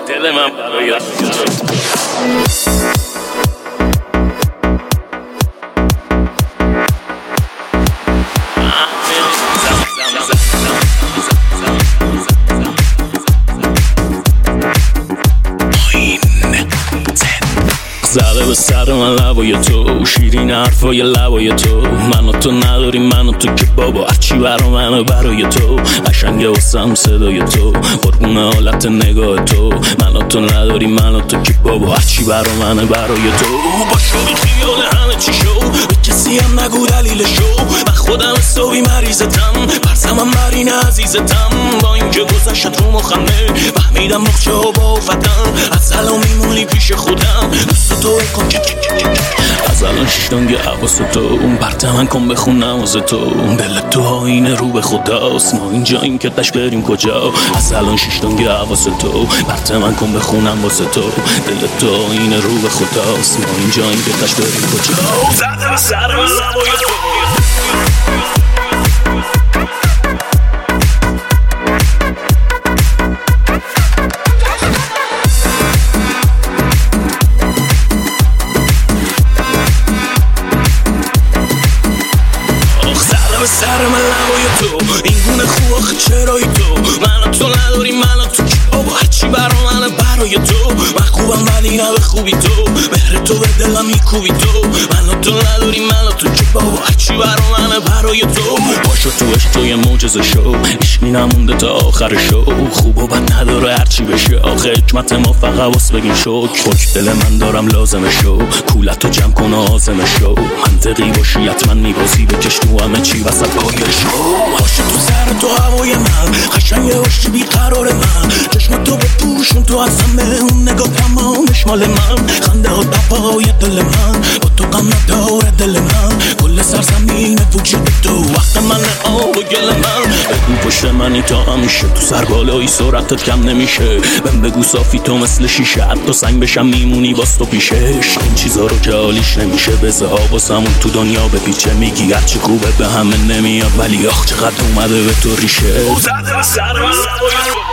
دل من برای زده به سر من لبای تو، شیرین حرفای لبای تو. من و تو نداریم، من و تو که بابا هرچی برا منه برای تو. قشنگه واسم صدای تو، قربون حالت نگاه تو. من و تو نداریم، من و تو که بابا هرچی برا منه برای تو. باشو بی خیال همه چی شو، به کسی هم نگو دلیلشو. من خودم حسابی مریضتم، برزمم برین عزیزتم. با اینکه گذشت رو مخمه فهمیدم مخچه ها با افتم. از الان میمونی پیش خودم، تو کن از الان شیشتانگه حواس تو. اون برته من کن بخون نماز تو. دل تو آینه رو به خداست، ما اینجا این که تش بریم کجا. از الان شیشتانگه حواس تو، برته من کن بخونم واسه تو. دل تو آینه رو به خداست، ما اینجا این که تش بریم کجا. زده به سر من لبای تو. سر من لبای تو، این گونه خواه چرای تو. من تو نداری، من تو که بابا هرچی برا منه برای تو. من خوبم ولی نه به خوبی تو، مهر تو به دلم میکوبی تو. من تو نداری، من تو که بابا هرچی برا منه برای تو. باشو تو عشق تو یه معجزه شو، عشقی نمونده تا آخر شو. خوب و بد نداره هرچی بشه، آخه حکمت ما فقط واس بگیم شکر. دل من دارم لازمه شو، کولتو جمع کن و آزمه شو. منطقی باشی حتما میبازی، بکش تو همه چی وسط پایش. باشی تو سر تو هوای من، قشنگه باشی بیقرار من. چشم تو بپوشون تو از همه، اون نگاه تمامش مال من. خنده ها دپای دل من، با تو غم نداره دل من. کل سرزمین وجود تو وقت من آب و گل من. بگو پشت منی تا همیشه، تو سر بالایی سرعتت کم نمیشه. بهم بگو صافی تو مثل شیشه، حتی سنگ بشم میمونی باز تو پیشش. این چیزا رو که حالیش نمیشه، بزه ها واسمون تو دنیا بپیچه. میگی هرچی خوبه به همه نمیاد، ولی آخ چقدر اومده به تو ریشه. زده به سر من